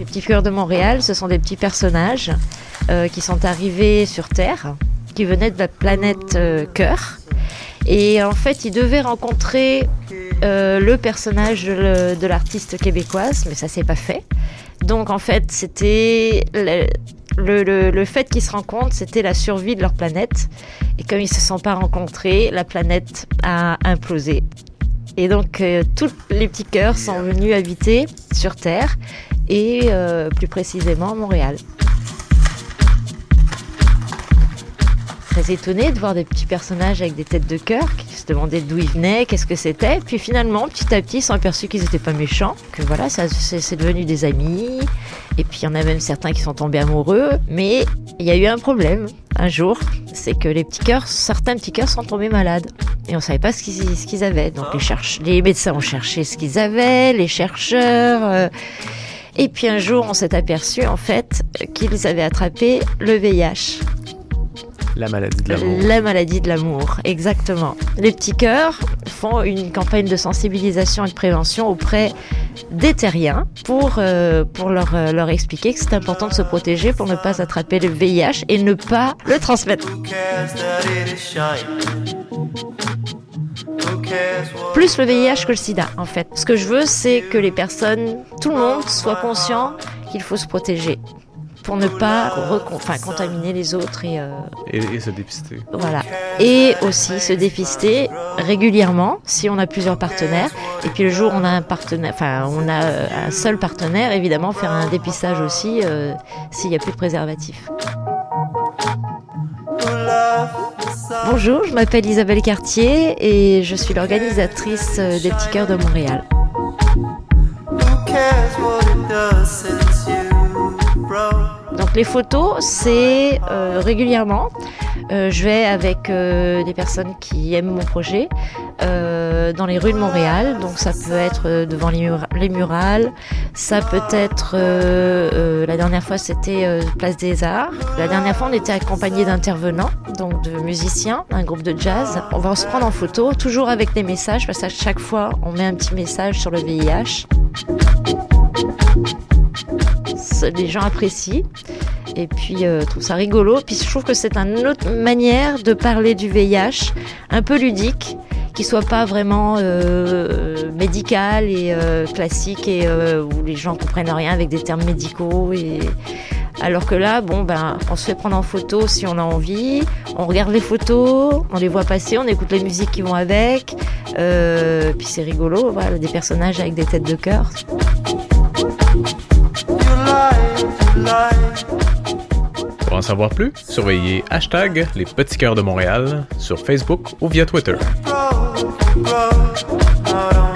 petits cœurs de Montréal, ce sont des petits personnages qui sont arrivés sur Terre, qui venaient de la planète Cœur. Et en fait, ils devaient rencontrer le personnage de l'artiste québécoise, mais ça s'est pas fait. Donc en fait, c'était le fait qu'ils se rencontrent, c'était la survie de leur planète. Et comme ils se sont pas rencontrés, la planète a implosé. Et donc tous les petits cœurs sont venus habiter sur Terre et plus précisément à Montréal. Très étonnée de voir des petits personnages avec des têtes de cœur qui se demandaient d'où ils venaient, qu'est-ce que c'était. Puis finalement, petit à petit, ils sont aperçus qu'ils n'étaient pas méchants, que voilà, c'est devenu des amis. Et puis il y en a même certains qui sont tombés amoureux. Mais il y a eu un problème un jour, c'est que certains petits cœurs sont tombés malades. Et on ne savait pas ce qu'ils avaient. Donc les médecins ont cherché ce qu'ils avaient, les chercheurs. Et puis un jour, on s'est aperçu en fait qu'ils avaient attrapé le VIH. La maladie de l'amour. La maladie de l'amour, exactement. Les petits cœurs font une campagne de sensibilisation et de prévention auprès des terriens pour leur expliquer que c'est important de se protéger pour ne pas attraper le VIH et ne pas le transmettre. Plus le VIH que le sida, en fait. Ce que je veux, c'est que les personnes, tout le monde, soit conscient qu'il faut se protéger pour ne pas contaminer les autres et se dépister. Voilà. Et aussi se dépister régulièrement si on a plusieurs partenaires. Et puis le jour où on a un seul partenaire, évidemment faire un dépistage aussi s'il n'y a plus de préservatif. Bonjour, je m'appelle Isabelle Cartier et je suis l'organisatrice des Petits Cœurs de Montréal. Donc les photos, c'est régulièrement. Je vais avec des personnes qui aiment mon projet dans les rues de Montréal. Donc ça peut être devant les murales, ça peut être la dernière fois c'était Place des Arts. La dernière fois on était accompagné d'intervenants, donc de musiciens, un groupe de jazz. On va se prendre en photo, toujours avec des messages, parce qu'à chaque fois on met un petit message sur le VIH. Les gens apprécient et puis trouvent ça rigolo. Puis je trouve que c'est une autre manière de parler du VIH, un peu ludique, qui soit pas vraiment médical et classique et où les gens comprennent rien avec des termes médicaux. Alors que là, on se fait prendre en photo si on a envie, on regarde les photos, on les voit passer, on écoute les musiques qui vont avec, puis c'est rigolo, voilà, des personnages avec des têtes de cœur. Pour en savoir plus, surveillez #Les Petits Cœurs de Montréal sur Facebook ou via Twitter.